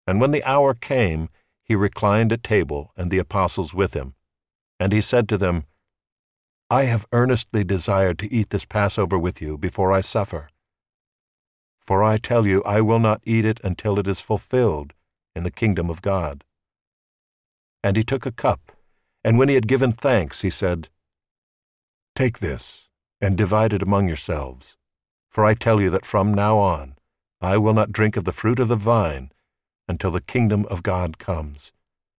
And when the hour came, he reclined at table, and the apostles with him. And he said to them, I have earnestly desired to eat this Passover with you before I suffer. For I tell you, I will not eat it until it is fulfilled in the kingdom of God. And he took a cup, and when he had given thanks, he said, Take this, and divide it among yourselves. For I tell you that from now on I will not drink of the fruit of the vine until the kingdom of God comes.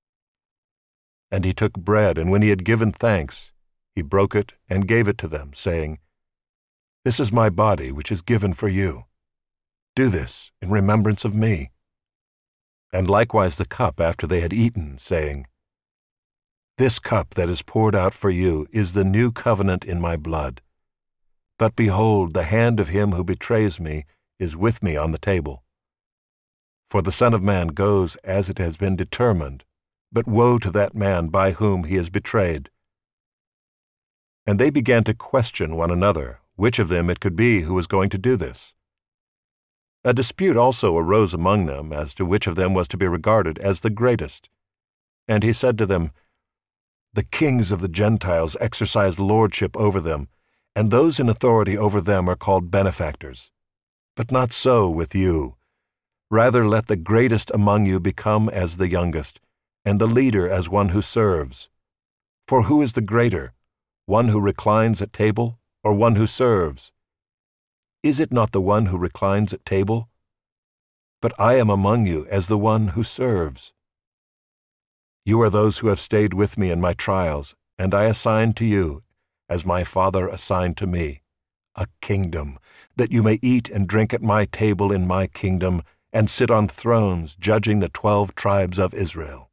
And he took bread, and when he had given thanks, he broke it and gave it to them, saying, This is my body, which is given for you. Do this in remembrance of me. And likewise the cup after they had eaten, saying, This cup that is poured out for you is the new covenant in my blood. But behold, the hand of him who betrays me is with me on the table. For the Son of Man goes as it has been determined, but woe to that man by whom he is betrayed. And they began to question one another, which of them it could be who was going to do this. A dispute also arose among them as to which of them was to be regarded as the greatest. And he said to them, The kings of the Gentiles exercise lordship over them, and those in authority over them are called benefactors. But not so with you. Rather let the greatest among you become as the youngest, and the leader as one who serves. For who is the greater, one who reclines at table, or one who serves? Is it not the one who reclines at table? But I am among you as the one who serves. You are those who have stayed with me in my trials, and I assign to you, as my Father assigned to me, a kingdom, that you may eat and drink at my table in my kingdom, and sit on thrones judging the 12 tribes of Israel.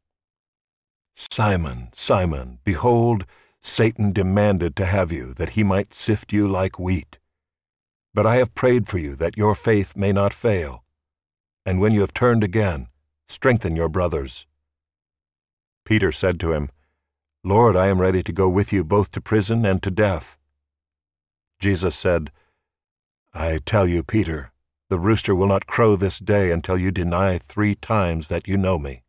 Simon, Simon, behold, Satan demanded to have you, that he might sift you like wheat. But I have prayed for you that your faith may not fail. And when you have turned again, strengthen your brothers. Peter said to him, Lord, I am ready to go with you both to prison and to death. Jesus said, I tell you, Peter, the rooster will not crow this day until you deny 3 times that you know me.